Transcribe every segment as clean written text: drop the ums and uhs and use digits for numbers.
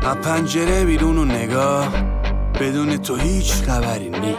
از پنجره بیرون و نگاه، بدون تو هیچ خبری نی.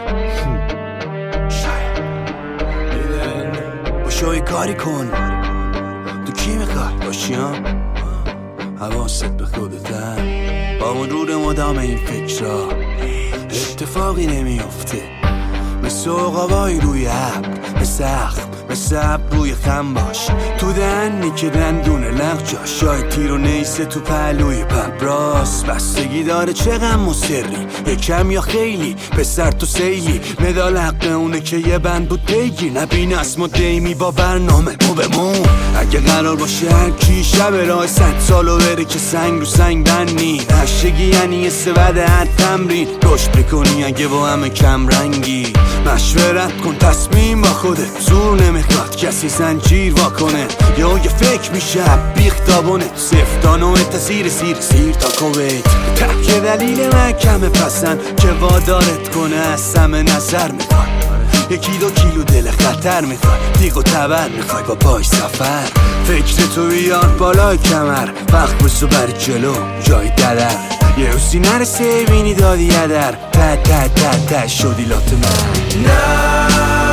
باشو کاری کن، تو کی میخوای باشی ها؟ حواست به خودت، با مرور مدام این فکرها اتفاقی نمیافته. مثل عقابای روی ابر، مثل ابر روی خم باش، تو دهنی که دندونه لغجا، شاید تیر و نیسه تو پهلوی پبراس. بستگی داره چه غم و سری، یکم یا خیلی، پسر تو سیلی. مدال حق اونه که یه بند بود بگیر، نبین اسم و دیمی با برنامه مو بمون. اگه قرار باشه هر کی شب راه 100 سالو بره که سنگ رو سنگ بنی، نشگی یعنی یه سبد هر تمرین رشد بکنی اگه با همه کم رنگی. مشورت کن تصمیم با خودت، زور نمیخواد کسی زنجیر واکنه. یا یه فکر میشه بیختابونه، سفتانو تاثیر سیر تا کویت. که دلیل محکمه پسند که وادارت کنه از همه نظر میخوای. 1-2 کیلو دل خطر میخوای، دیگ و تبر میخوای با پای سفر. فکر تو بیار بالای کمر، وقت بسو بر جلو جای دلر. یه روزی نرسه بینی دادی یدر، ته شدی لات من. نه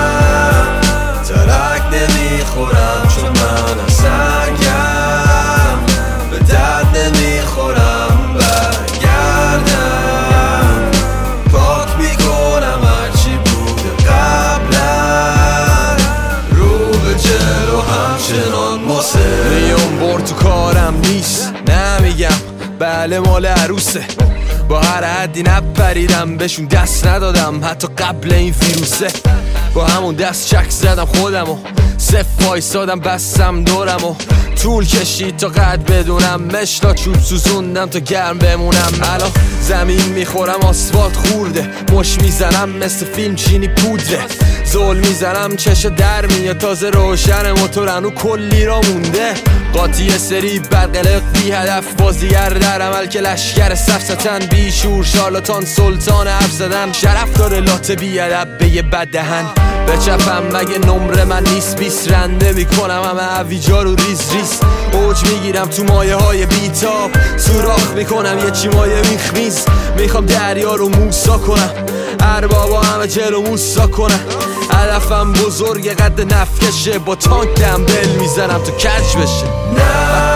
ترک نمیخورم چون من سنگم، به درد نمیخورم برگردم. پاک میکنم هرچی بوده قبلا، رو به جلو همچنان میام بر تو کارم نیست. نمیگم بله مال عروسه، با هر حدی نپریدم بهشون دست ندادم حتی قبل این ویروسه. با همون دست چک زدم خودمو، صف وایسادم بستم دورمو. طول کشید تا قد بدونم، مشتا چوب سوزوندم تا گرم بمونم. الان زمین میخورم آسفالت خورده، مش میزنم مثل فیلم چینی پودره. زل میزنم چشا در میاد، تازه روشن موتورنو کلی را مونده. قاطی سری برقلق بی هدف، بازیگر در عمل که لشگر سفستن. بیشور شارلاتان سلطان حرف زدن، شرف داره لات بی ادب به یه بد دهن. بچپم مگه نمره من نیست، 20 رنده میکنم همه عویجا رو ریز اوج میگیرم تو مایه های بیتاب، سوراخ میکنم یه چی مایه میخمیز. میخوام دریا رو موسا کنم، اربابا همه جلو موسا کنم. هدفم بزرگ قد نفکشه، با تانک دمبل میزنم تو کج بشه. نه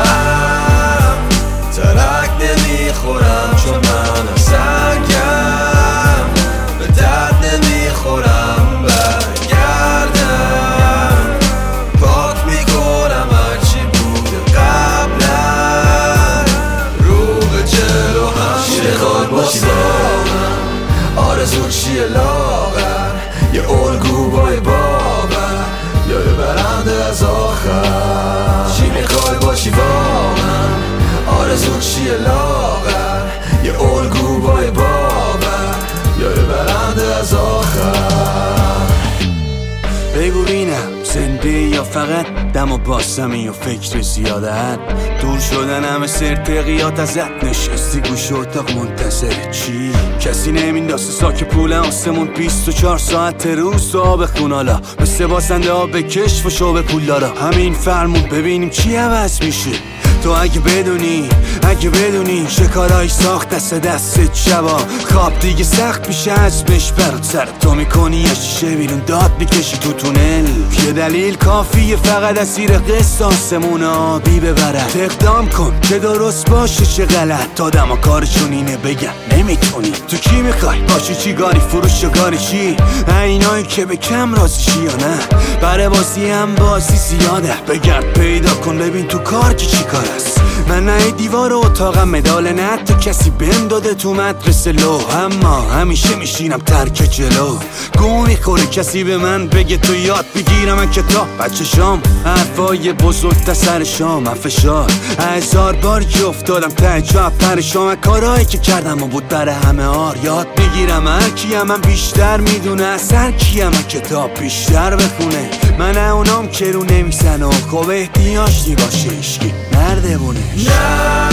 ترک نمیخورم چون من سنگم، به درد نمیخورم برگردم. پاک میکنم هرچی بوده قبلا، رو به جلو همشه خواهد باشی آرزو چیه لاغر، یه الگو با یه باور، یا یه برنده از آخر. چی میخوای باشی واقعا، آرزو چیه لاغر، یه الگو با یه باور، یا یه برنده از آخر. بگو بینم زنده یا فقط دم و باسمی و فکر زیادت. دور شدن همه سرتقیات ازت، نشستی گوش اتاق منتظر چی؟ کسی نمینداسه ساک پول آسمون، 24 ساعت روز تو آب خونالا، مثل باسنده ها به کشف و شو به پول دارا. همین فرمون ببینیم چی عوض میشه. تو اگه بدونی شکارای ساخت دستت شبا، خواب دیگه سخت میشه ازمش برات. سر تو میکنی یه شیشه بیرون داد میکشی تو تونل. یه دلیل کافیه فقط اسیر قسط آسمون آبی ببرد. اقدام کن که درست باشه چه غلط، آدم ها کارشون اینه بگن نمیتونی. تو کی میخوای باشی، چی گاری فروش و گاری چی؟ اینایی که به کم راضی شی یا نه؟ برای بازی هم بازی زیاده، بگرد پیدا کن ببین تو کار که چی کار است. من نه دیوار اتاقم مدال نه تو کسی بهم داده تو مدرسه لو، اما همیشه میشینم ترک جلو. گو میخوره کسی به من بگه تو یاد بگیرم من کتاب بچه شام، حرفای بزرگ تا سر شام. من فشار 1000 بار که افتادم ته جا پرشام، کارهایی که کردم و بود برای همه آر. یاد بگیرم هر کیم من بیشتر میدونه از هر کیم من کتاب بیشتر بخونه. من اونام که رو نمیزن و خوب احتیاج باشه اشکی نردبونه.